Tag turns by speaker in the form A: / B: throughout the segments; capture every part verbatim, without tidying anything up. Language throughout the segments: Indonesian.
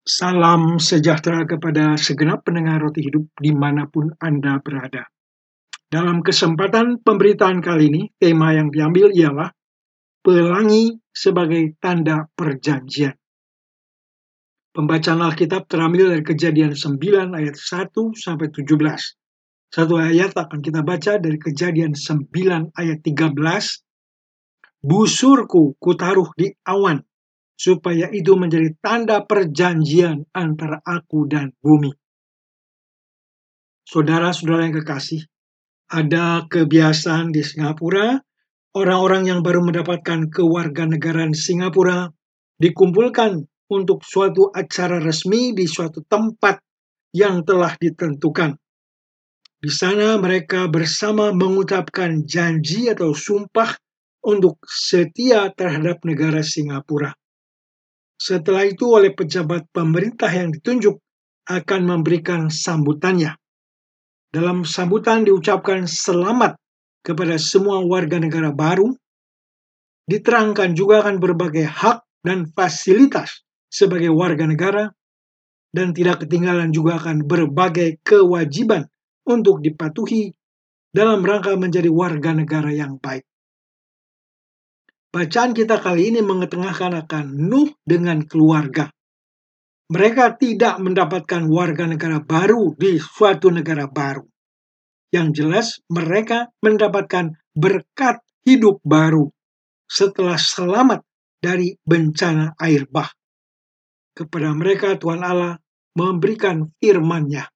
A: Salam sejahtera kepada segenap pendengar Roti Hidup dimanapun Anda berada. Dalam kesempatan pemberitaan kali ini, tema yang diambil ialah pelangi sebagai tanda perjanjian. Pembacaan Alkitab terambil dari Kejadian sembilan ayat satu sampai tujuh belas. Satu ayat akan kita baca dari Kejadian sembilan ayat tiga belas. Busurku kutaruh di awan, supaya itu menjadi tanda perjanjian antara aku dan bumi. Saudara-saudara yang kekasih, ada kebiasaan di Singapura, orang-orang yang baru mendapatkan kewarganegaraan Singapura dikumpulkan untuk suatu acara resmi di suatu tempat yang telah ditentukan. Di sana mereka bersama mengucapkan janji atau sumpah untuk setia terhadap negara Singapura. Setelah itu oleh pejabat pemerintah yang ditunjuk akan memberikan sambutannya. Dalam sambutan diucapkan selamat kepada semua warga negara baru, diterangkan juga akan berbagai hak dan fasilitas sebagai warga negara, dan tidak ketinggalan juga akan berbagai kewajiban untuk dipatuhi dalam rangka menjadi warga negara yang baik. Bacaan kita kali ini mengetengahkan akan Nuh dengan keluarga. Mereka tidak mendapatkan warga negara baru di suatu negara baru. Yang jelas mereka mendapatkan berkat hidup baru setelah selamat dari bencana air bah. Kepada mereka Tuhan Allah memberikan firman-Nya.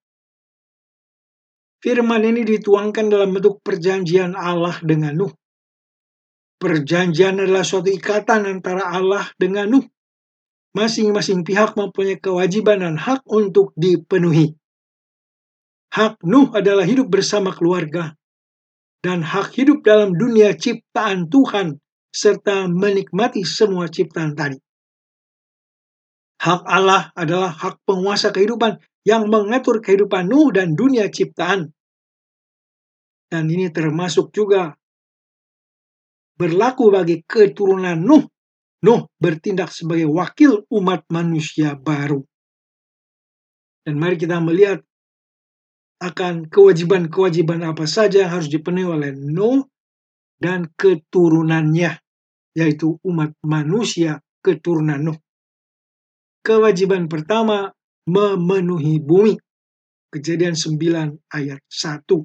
A: Firman ini dituangkan dalam bentuk perjanjian Allah dengan Nuh. Perjanjian adalah suatu ikatan antara Allah dengan Nuh. Masing-masing pihak mempunyai kewajiban dan hak untuk dipenuhi. Hak Nuh adalah hidup bersama keluarga, dan hak hidup dalam dunia ciptaan Tuhan, serta menikmati semua ciptaan tadi. Hak Allah adalah hak penguasa kehidupan yang mengatur kehidupan Nuh dan dunia ciptaan. Dan ini termasuk juga berlaku bagi keturunan Nuh. Nuh bertindak sebagai wakil umat manusia baru. Dan mari kita melihat akan kewajiban-kewajiban apa saja yang harus dipenuhi oleh Nuh dan keturunannya, yaitu umat manusia keturunan Nuh. Kewajiban pertama, memenuhi bumi. Kejadian sembilan ayat satu.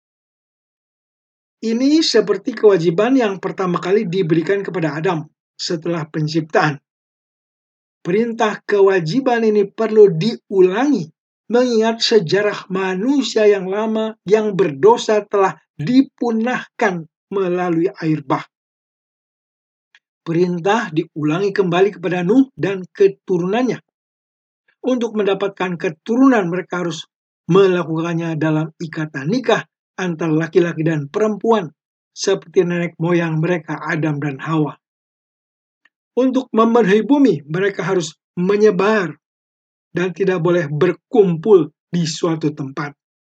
A: Ini seperti kewajiban yang pertama kali diberikan kepada Adam setelah penciptaan. Perintah kewajiban ini perlu diulangi, mengingat sejarah manusia yang lama yang berdosa telah dipunahkan melalui air bah. Perintah diulangi kembali kepada Nuh dan keturunannya. Untuk mendapatkan keturunan mereka harus melakukannya dalam ikatan nikah antara laki-laki dan perempuan, seperti nenek moyang mereka Adam dan Hawa. Untuk memenuhi bumi, mereka harus menyebar dan tidak boleh berkumpul di suatu tempat.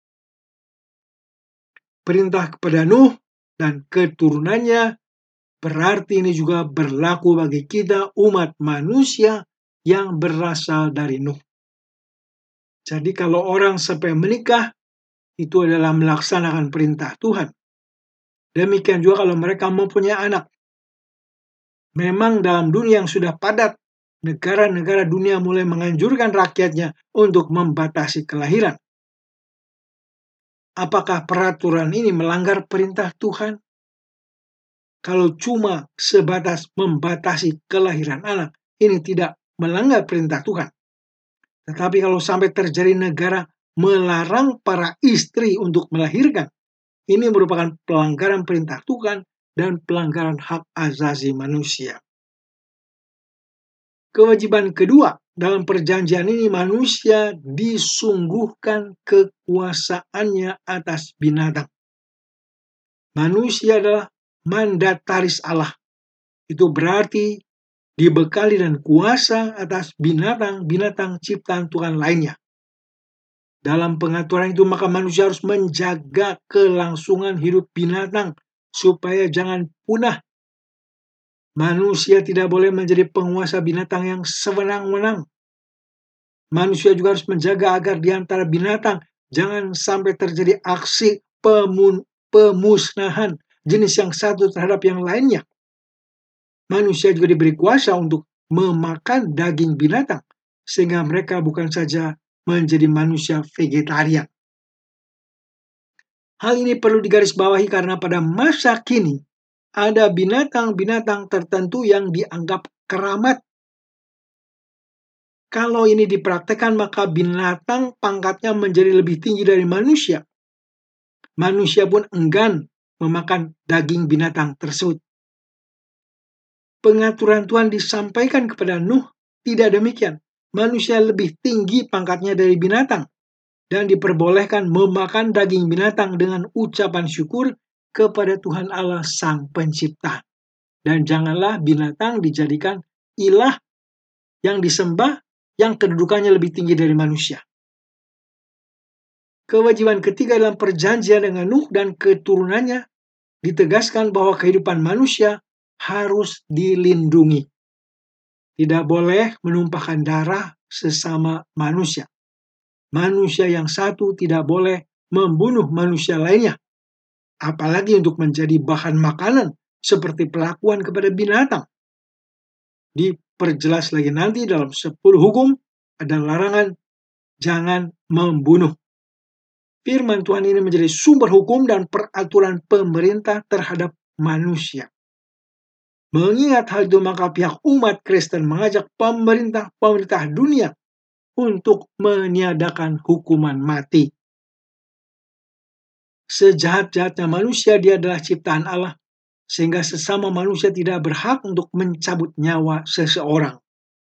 A: Perintah kepada Nuh dan keturunannya berarti ini juga berlaku bagi kita umat manusia yang berasal dari Nuh. Jadi kalau orang sampai menikah, itu adalah melaksanakan perintah Tuhan. Demikian juga kalau mereka mempunyai anak. Memang dalam dunia yang sudah padat, negara-negara dunia mulai menganjurkan rakyatnya untuk membatasi kelahiran. Apakah peraturan ini melanggar perintah Tuhan? Kalau cuma sebatas membatasi kelahiran anak, ini tidak melanggar perintah Tuhan. Tetapi kalau sampai terjadi negara melarang para istri untuk melahirkan, ini merupakan pelanggaran perintah Tuhan dan pelanggaran hak asasi manusia. Kewajiban kedua, dalam perjanjian ini manusia disungguhkan kekuasaannya atas binatang. Manusia adalah mandataris Allah. Itu berarti dibekali dan kuasa atas binatang-binatang ciptaan Tuhan lainnya. Dalam pengaturan itu maka manusia harus menjaga kelangsungan hidup binatang supaya jangan punah. Manusia tidak boleh menjadi penguasa binatang yang sewenang-wenang. Manusia juga harus menjaga agar di antara binatang jangan sampai terjadi aksi pemun, pemusnahan jenis yang satu terhadap yang lainnya. Manusia juga diberi kuasa untuk memakan daging binatang, sehingga mereka bukan saja menjadi manusia vegetarian. Hal ini perlu digarisbawahi karena pada masa kini ada binatang-binatang tertentu yang dianggap keramat. Kalau ini dipraktekkan, maka binatang pangkatnya menjadi lebih tinggi dari manusia. Manusia pun enggan memakan daging binatang tersebut. Pengaturan Tuhan disampaikan kepada Nuh tidak demikian. Manusia lebih tinggi pangkatnya dari binatang dan diperbolehkan memakan daging binatang dengan ucapan syukur kepada Tuhan Allah Sang Pencipta. Dan janganlah binatang dijadikan ilah yang disembah yang kedudukannya lebih tinggi dari manusia. Kewajiban ketiga dalam perjanjian dengan Nuh dan keturunannya ditegaskan bahwa kehidupan manusia harus dilindungi. Tidak boleh menumpahkan darah sesama manusia. Manusia yang satu tidak boleh membunuh manusia lainnya, apalagi untuk menjadi bahan makanan seperti perlakuan kepada binatang. Diperjelas lagi nanti dalam sepuluh hukum ada larangan jangan membunuh. Firman Tuhan ini menjadi sumber hukum dan peraturan pemerintah terhadap manusia. Mengingat hal itu, maka pihak umat Kristen mengajak pemerintah-pemerintah dunia untuk meniadakan hukuman mati. Sejahat-jahatnya manusia, dia adalah ciptaan Allah, sehingga sesama manusia tidak berhak untuk mencabut nyawa seseorang.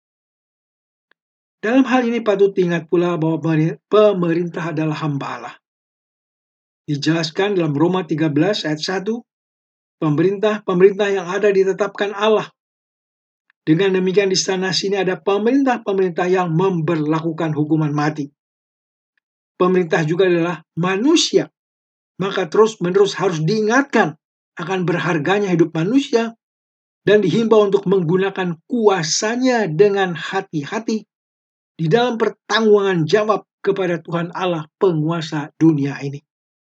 A: Dalam hal ini patut diingat pula bahwa pemerintah adalah hamba Allah. Dijelaskan dalam Roma tiga belas ayat satu, pemerintah-pemerintah yang ada ditetapkan Allah. Dengan demikian di sana sini ada pemerintah-pemerintah yang memberlakukan hukuman mati. Pemerintah juga adalah manusia, maka terus-menerus harus diingatkan akan berharganya hidup manusia dan dihimbau untuk menggunakan kuasanya dengan hati-hati di dalam pertanggungan jawab kepada Tuhan Allah penguasa dunia ini.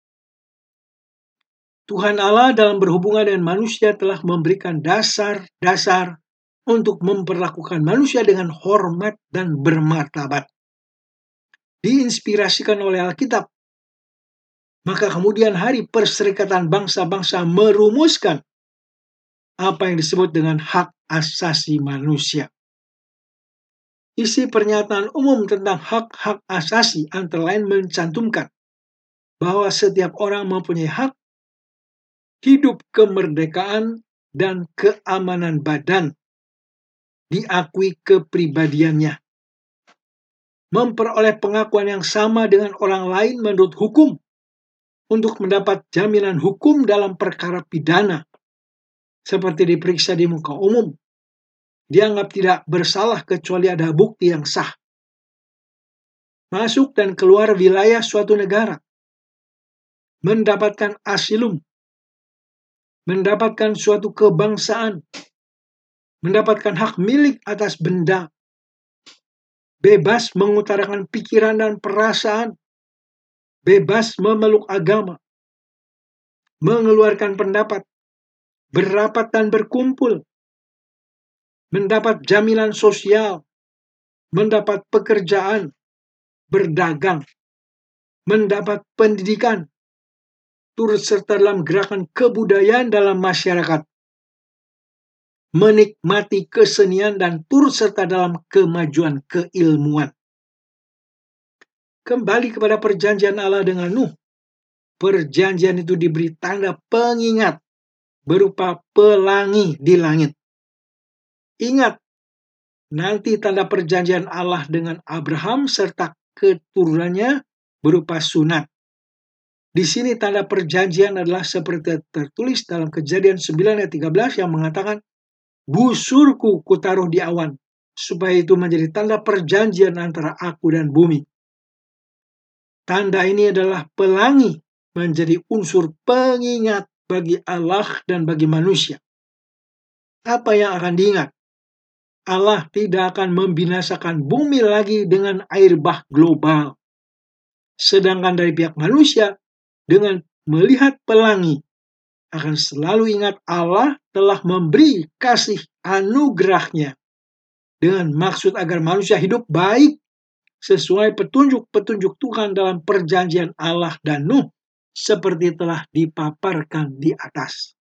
A: Tuhan Allah dalam berhubungan dengan manusia telah memberikan dasar-dasar untuk memperlakukan manusia dengan hormat dan bermartabat. Diinspirasikan oleh Alkitab, maka kemudian Hari Perserikatan Bangsa-Bangsa merumuskan apa yang disebut dengan hak asasi manusia. Isi pernyataan umum tentang hak-hak asasi antara lain mencantumkan bahwa setiap orang mempunyai hak hidup, kemerdekaan, dan keamanan badan, diakui kepribadiannya, memperoleh pengakuan yang sama dengan orang lain menurut hukum, untuk mendapat jaminan hukum dalam perkara pidana, seperti diperiksa di muka umum, dianggap tidak bersalah kecuali ada bukti yang sah, masuk dan keluar wilayah suatu negara, mendapatkan asilum, mendapatkan suatu kebangsaan, mendapatkan hak milik atas benda, bebas mengutarakan pikiran dan perasaan, bebas memeluk agama, mengeluarkan pendapat, berapat dan berkumpul, mendapat jaminan sosial, mendapat pekerjaan, berdagang, mendapat pendidikan, turut serta dalam gerakan kebudayaan dalam masyarakat, menikmati kesenian dan turut serta dalam kemajuan keilmuan. Kembali kepada perjanjian Allah dengan Nuh, perjanjian itu diberi tanda pengingat berupa pelangi di langit. Ingat, nanti tanda perjanjian Allah dengan Abraham serta keturunannya berupa sunat. Di sini tanda perjanjian adalah seperti tertulis dalam Kejadian sembilan ayat tiga belas yang mengatakan, busurku kutaruh di awan, supaya itu menjadi tanda perjanjian antara aku dan bumi. Tanda ini adalah pelangi, menjadi unsur pengingat bagi Allah dan bagi manusia. Apa yang akan diingat? Allah tidak akan membinasakan bumi lagi dengan air bah global. Sedangkan dari pihak manusia, dengan melihat pelangi, akan selalu ingat Allah telah memberi kasih anugerahnya dengan maksud agar manusia hidup baik sesuai petunjuk-petunjuk Tuhan dalam perjanjian Allah dan Nuh seperti telah dipaparkan di atas.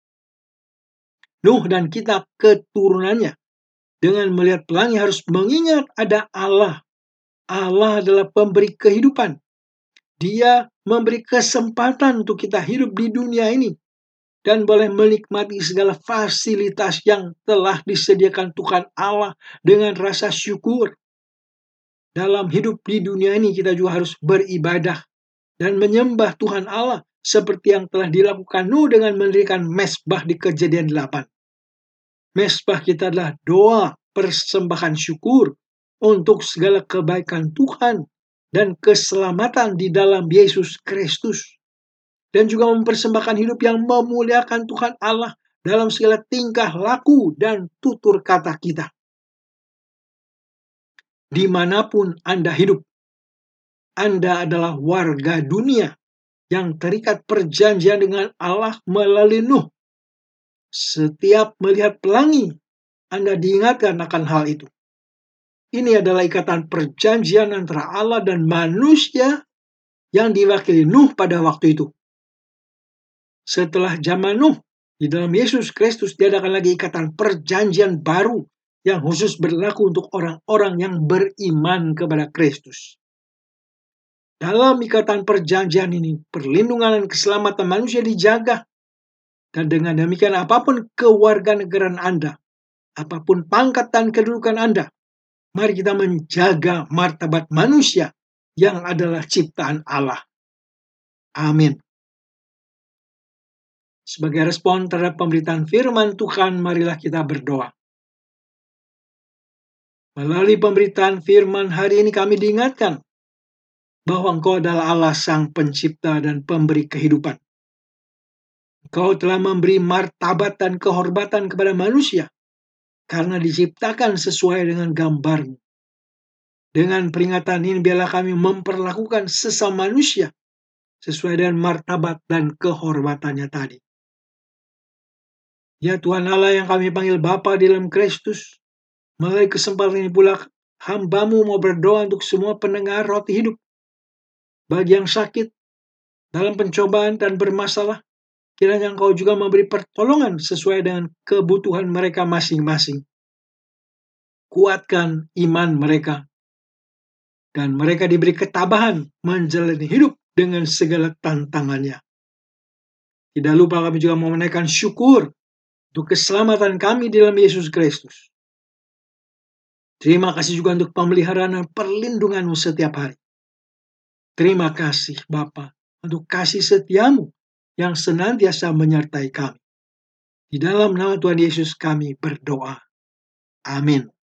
A: Nuh dan kita keturunannya dengan melihat pelangi harus mengingat ada Allah. Allah adalah pemberi kehidupan. Dia memberi kesempatan untuk kita hidup di dunia ini dan boleh menikmati segala fasilitas yang telah disediakan Tuhan Allah dengan rasa syukur. Dalam hidup di dunia ini kita juga harus beribadah dan menyembah Tuhan Allah seperti yang telah dilakukan Nuh dengan mendirikan mezbah di Kejadian delapan. Mezbah kita adalah doa persembahan syukur untuk segala kebaikan Tuhan dan keselamatan di dalam Yesus Kristus. Dan juga mempersembahkan hidup yang memuliakan Tuhan Allah dalam segala tingkah laku dan tutur kata kita. Dimanapun Anda hidup, Anda adalah warga dunia yang terikat perjanjian dengan Allah melalui Nuh. Setiap melihat pelangi, Anda diingatkan akan hal itu. Ini adalah ikatan perjanjian antara Allah dan manusia yang diwakili Nuh pada waktu itu. Setelah zaman Nuh, di dalam Yesus Kristus diadakan lagi ikatan perjanjian baru yang khusus berlaku untuk orang-orang yang beriman kepada Kristus. Dalam ikatan perjanjian ini, perlindungan dan keselamatan manusia dijaga. Dan dengan demikian apapun kewarganegaraan Anda, apapun pangkat dan kedudukan Anda, mari kita menjaga martabat manusia yang adalah ciptaan Allah. Amin. Sebagai respon terhadap pemberitaan firman Tuhan, marilah kita berdoa. Melalui pemberitaan firman hari ini kami diingatkan bahwa Engkau adalah Allah Sang Pencipta dan Pemberi kehidupan. Engkau telah memberi martabat dan kehormatan kepada manusia karena diciptakan sesuai dengan gambar-Mu. Dengan peringatan ini biarlah kami memperlakukan sesama manusia sesuai dengan martabat dan kehormatannya tadi. Ya Tuhan Allah yang kami panggil Bapa di dalam Kristus, melalui kesempatan ini pula hamba-Mu mau berdoa untuk semua pendengar roti hidup. Bagi yang sakit, dalam pencobaan dan bermasalah, kiranya Engkau juga memberi pertolongan sesuai dengan kebutuhan mereka masing-masing. Kuatkan iman mereka, dan mereka diberi ketabahan menjalani hidup dengan segala tantangannya. Tidak lupa kami juga mau menaikkan syukur untuk keselamatan kami di dalam Yesus Kristus. Terima kasih juga untuk pemeliharaan dan perlindungan-Mu setiap hari. Terima kasih Bapa untuk kasih setia-Mu yang senantiasa menyertai kami. Di dalam nama Tuhan Yesus kami berdoa. Amin.